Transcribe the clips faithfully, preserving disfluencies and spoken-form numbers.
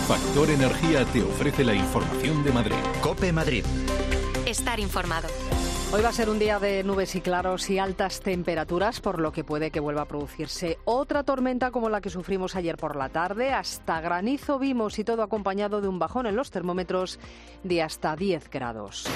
Factor Energía te ofrece la información de Madrid. COPE Madrid. Estar informado. Hoy va a ser un día de nubes y claros y altas temperaturas, por lo que puede que vuelva a producirse otra tormenta como la que sufrimos ayer por la tarde. Hasta granizo vimos, y todo acompañado de un bajón en los termómetros de hasta diez grados.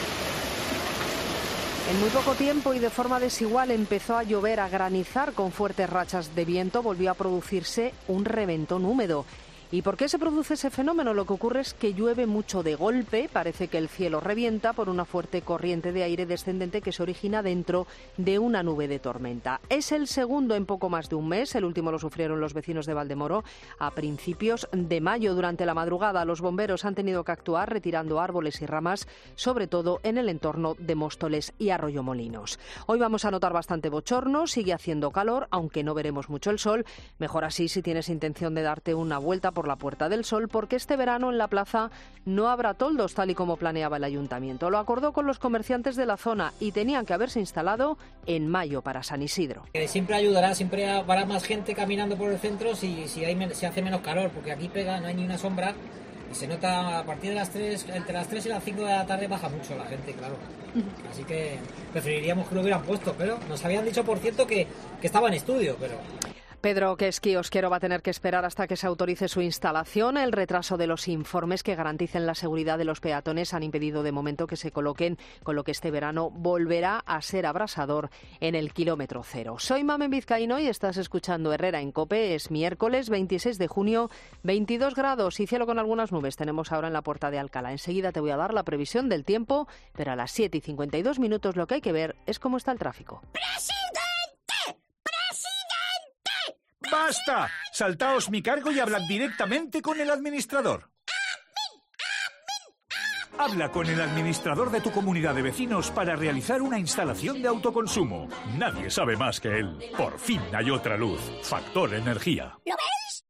En muy poco tiempo y de forma desigual empezó a llover, a granizar con fuertes rachas de viento. Volvió a producirse un reventón húmedo. ¿Y por qué se produce ese fenómeno? Lo que ocurre es que llueve mucho de golpe, parece que el cielo revienta por una fuerte corriente de aire descendente que se origina dentro de una nube de tormenta. Es el segundo en poco más de un mes, el último lo sufrieron los vecinos de Valdemoro a principios de mayo. Durante la madrugada los bomberos han tenido que actuar retirando árboles y ramas, sobre todo en el entorno de Móstoles y Arroyomolinos. Hoy vamos a notar bastante bochorno, sigue haciendo calor, aunque no veremos mucho el sol. Mejor así si tienes intención de darte una vuelta por por la Puerta del Sol, porque este verano en la plaza no habrá toldos tal y como planeaba el ayuntamiento. Lo acordó con los comerciantes de la zona y tenían que haberse instalado en mayo para San Isidro. Siempre ayudará, siempre habrá más gente caminando por el centro si, si, hay, si hace menos calor, porque aquí pega, no hay ni una sombra y se nota a partir de las tres, entre las tres y las cinco de la tarde baja mucho la gente, claro. Así que preferiríamos que lo hubieran puesto, pero nos habían dicho, por cierto, que, que estaba en estudio, pero... Pedro, que es kiosquero, va a tener que esperar hasta que se autorice su instalación. El retraso de los informes que garanticen la seguridad de los peatones han impedido de momento que se coloquen, con lo que este verano volverá a ser abrasador en el kilómetro cero. Soy Mamen Vizcaíno y estás escuchando Herrera en COPE. Es miércoles veintiséis de junio, veintidós grados y cielo con algunas nubes tenemos ahora en la Puerta de Alcalá. Enseguida te voy a dar la previsión del tiempo, pero a las siete y cincuenta y dos minutos lo que hay que ver es cómo está el tráfico. ¡Basta! Saltaos mi cargo y hablad directamente con el administrador. Habla con el administrador de tu comunidad de vecinos para realizar una instalación de autoconsumo. Nadie sabe más que él. Por fin hay otra luz. Factor Energía. ¿Lo veis?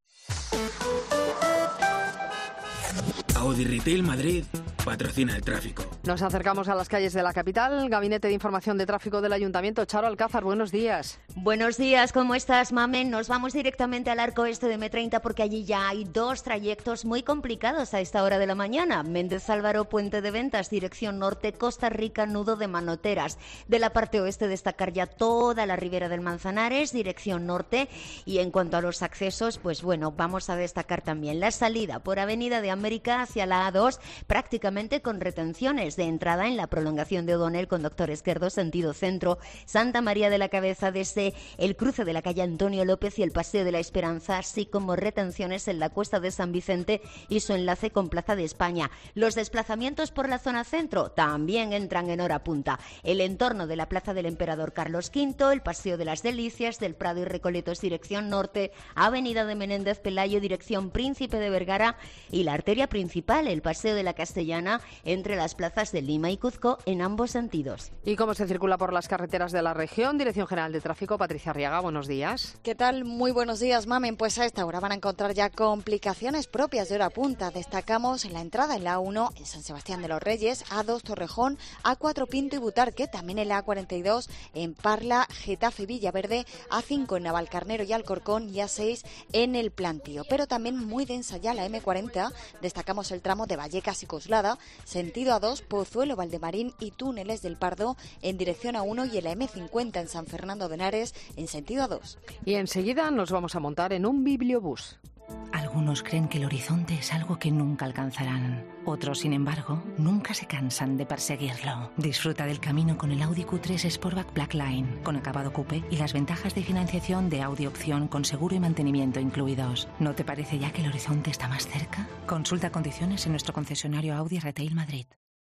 Audi Retail Madrid patrocina el tráfico. Nos acercamos a las calles de la capital. Gabinete de Información de Tráfico del Ayuntamiento. Charo Alcázar, buenos días. Buenos días, ¿cómo estás, Mamen? Nos vamos directamente al arco este de eme treinta porque allí ya hay dos trayectos muy complicados a esta hora de la mañana. Méndez Álvaro, Puente de Ventas, dirección norte, Costa Rica, nudo de Manoteras. De la parte oeste destacar ya toda la ribera del Manzanares, dirección norte. Y en cuanto a los accesos, pues bueno, vamos a destacar también la salida por Avenida de América hacia la A dos, prácticamente con retenciones de entrada en la prolongación de O'Donnell con Doctor Esquerdo, sentido centro, Santa María de la Cabeza desde el cruce de la calle Antonio López y el Paseo de la Esperanza, así como retenciones en la Cuesta de San Vicente y su enlace con Plaza de España. Los desplazamientos por la zona centro también entran en hora punta. El entorno de la Plaza del Emperador Carlos quinto, el Paseo de las Delicias, del Prado y Recoletos dirección norte, Avenida de Menéndez Pelayo dirección Príncipe de Vergara y la arteria principal, el Paseo de la Castellana, entre las plazas de Lima y Cuzco en ambos sentidos. ¿Y cómo se circula por las carreteras de la región? Dirección General de Tráfico, Patricia Arriaga, buenos días. ¿Qué tal? Muy buenos días, Mamen. Pues a esta hora van a encontrar ya complicaciones propias de hora punta. Destacamos en la entrada en la A uno en San Sebastián de los Reyes, A dos Torrejón, A cuatro Pinto y Butarque, también en la A cuarenta y dos en Parla, Getafe, Villaverde, A cinco en Navalcarnero y Alcorcón y A seis en el Plantío. Pero también muy densa ya la eme cuarenta, destacamos el tramo de Vallecas y Coslada, sentido A dos, Pozuelo, Valdemarín y Túneles del Pardo en dirección A uno y en la eme cincuenta en San Fernando de Henares en sentido A dos. Y enseguida nos vamos a montar en un bibliobús. Algunos creen que el horizonte es algo que nunca alcanzarán. Otros, sin embargo, nunca se cansan de perseguirlo. Disfruta del camino con el Audi Q tres Sportback Blackline, con acabado coupé y las ventajas de financiación de Audi Opción con seguro y mantenimiento incluidos. ¿No te parece ya que el horizonte está más cerca? Consulta condiciones en nuestro concesionario Audi Retail Madrid.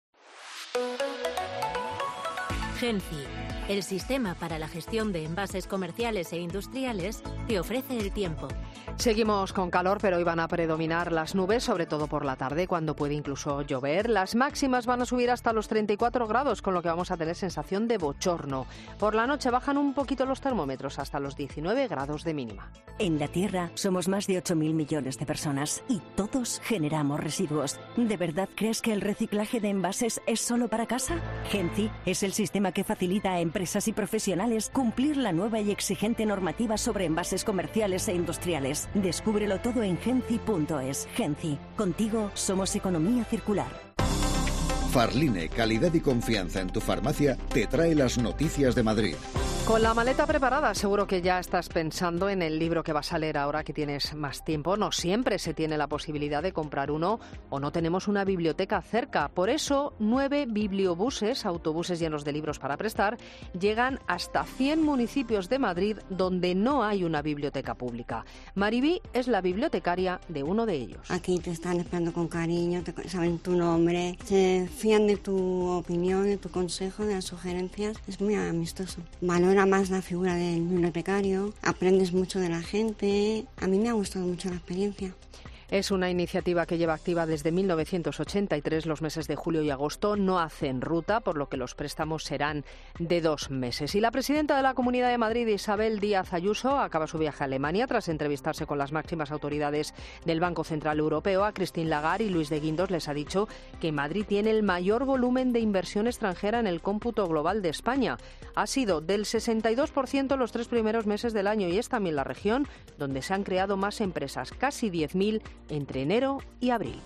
Genci, el sistema para la gestión de envases comerciales e industriales, te ofrece el tiempo. Seguimos con calor, pero hoy van a predominar las nubes, sobre todo por la tarde, cuando puede incluso llover. Las máximas van a subir hasta los treinta y cuatro grados, con lo que vamos a tener sensación de bochorno. Por la noche bajan un poquito los termómetros, hasta los diecinueve grados de mínima. En la Tierra somos más de ocho mil millones de personas y todos generamos residuos. ¿De verdad crees que el reciclaje de envases es solo para casa? Genci es el sistema que facilita a empresas empresas y profesionales cumplir la nueva y exigente normativa sobre envases comerciales e industriales. Descúbrelo todo en genci punto es. Genci, contigo somos economía circular. Farline, calidad y confianza en tu farmacia, te trae las noticias de Madrid. Con la maleta preparada, seguro que ya estás pensando en el libro que vas a leer ahora que tienes más tiempo. No siempre se tiene la posibilidad de comprar uno o no tenemos una biblioteca cerca. Por eso, nueve bibliobuses, autobuses llenos de libros para prestar, llegan hasta cien municipios de Madrid donde no hay una biblioteca pública. Maribí es la bibliotecaria de uno de ellos. Aquí te están esperando con cariño, te saben tu nombre, se fían de tu opinión, de tu consejo, de las sugerencias. Es muy amistoso. Valora más la figura del bibliotecario, aprendes mucho de la gente. A mí me ha gustado mucho la experiencia. Es una iniciativa que lleva activa desde mil novecientos ochenta y tres. Los meses de julio y agosto no hacen ruta, por lo que los préstamos serán de dos meses. Y la presidenta de la Comunidad de Madrid, Isabel Díaz Ayuso, acaba su viaje a Alemania tras entrevistarse con las máximas autoridades del Banco Central Europeo. A Christine Lagarde y Luis de Guindos les ha dicho que Madrid tiene el mayor volumen de inversión extranjera en el cómputo global de España. Ha sido del sesenta y dos por ciento los tres primeros meses del año y es también la región donde se han creado más empresas, casi diez mil entre enero y abril.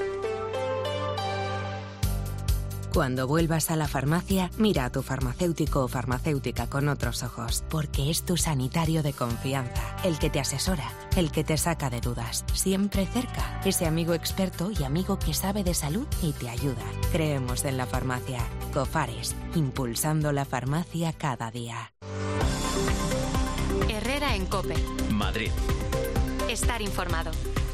Cuando vuelvas a la farmacia, mira a tu farmacéutico o farmacéutica con otros ojos, porque es tu sanitario de confianza, el que te asesora, el que te saca de dudas, siempre cerca, ese amigo experto y amigo que sabe de salud y te ayuda. Creemos en la farmacia. Cofares, impulsando la farmacia cada día. Herrera en COPE. Madrid. Estar informado.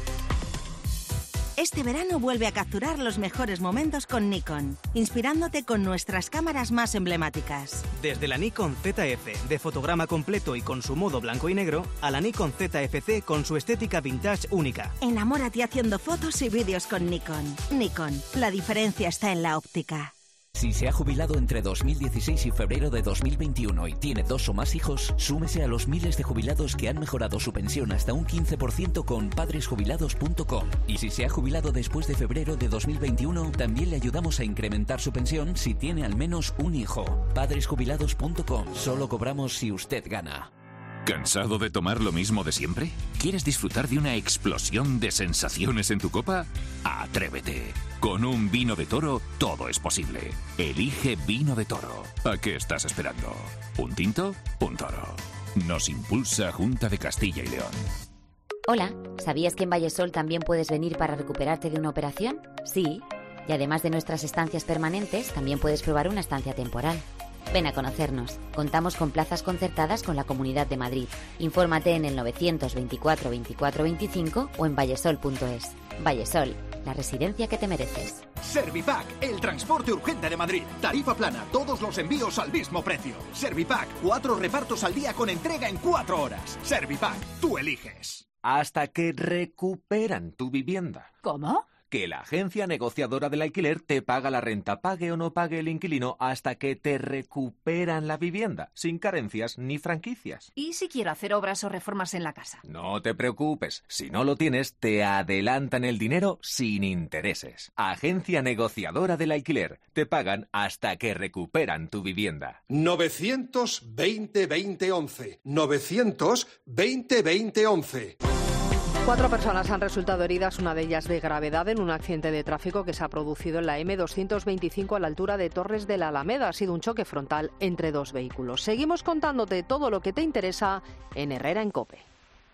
Este verano vuelve a capturar los mejores momentos con Nikon, inspirándote con nuestras cámaras más emblemáticas. Desde la Nikon Z F de fotograma completo y con su modo blanco y negro, a la Nikon Z F C con su estética vintage única. Enamórate haciendo fotos y vídeos con Nikon. Nikon, la diferencia está en la óptica. Si se ha jubilado entre dos mil dieciséis y febrero de dos mil veintiuno y tiene dos o más hijos, súmese a los miles de jubilados que han mejorado su pensión hasta un quince por ciento con padres jubilados punto com. Y si se ha jubilado después de febrero de dos mil veintiuno, también le ayudamos a incrementar su pensión si tiene al menos un hijo. padres jubilados punto com. Solo cobramos si usted gana. ¿Cansado de tomar lo mismo de siempre? ¿Quieres disfrutar de una explosión de sensaciones en tu copa? ¡Atrévete! Con un vino de toro, todo es posible. Elige vino de toro. ¿A qué estás esperando? ¿Un tinto? Un toro. Nos impulsa Junta de Castilla y León. Hola, ¿sabías que en Vallesol también puedes venir para recuperarte de una operación? Sí, y además de nuestras estancias permanentes, también puedes probar una estancia temporal. Ven a conocernos. Contamos con plazas concertadas con la Comunidad de Madrid. Infórmate en el novecientos veinticuatro veinticuatro veinticinco o en vallesol punto es. Vallesol, la residencia que te mereces. Servipack, el transporte urgente de Madrid. Tarifa plana, todos los envíos al mismo precio. Servipack, cuatro repartos al día con entrega en cuatro horas. Servipack, tú eliges. Hasta que recuperan tu vivienda. ¿Cómo? Que la agencia negociadora del alquiler te paga la renta, pague o no pague el inquilino, hasta que te recuperan la vivienda, sin carencias ni franquicias. ¿Y si quiero hacer obras o reformas en la casa? No te preocupes, si no lo tienes, te adelantan el dinero sin intereses. Agencia negociadora del alquiler, te pagan hasta que recuperan tu vivienda. novecientos veinte veinte once. novecientos veinte veinte once. Cuatro personas han resultado heridas, una de ellas de gravedad, en un accidente de tráfico que se ha producido en la eme doscientos veinticinco a la altura de Torres de la Alameda. Ha sido un choque frontal entre dos vehículos. Seguimos contándote todo lo que te interesa en Herrera en COPE.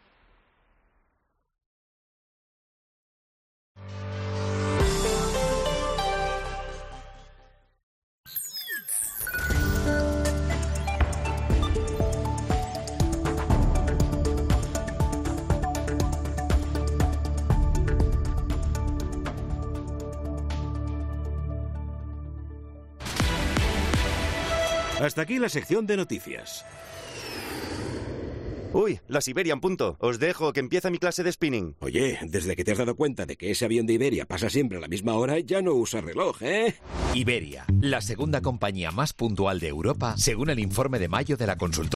Hasta aquí la sección de noticias. Uy, la Siberian punto. Os dejo, que empieza mi clase de spinning. Oye, desde que te has dado cuenta de que ese avión de Iberia pasa siempre a la misma hora, ya no usa reloj, ¿eh? Iberia, la segunda compañía más puntual de Europa, según el informe de mayo de la consultora.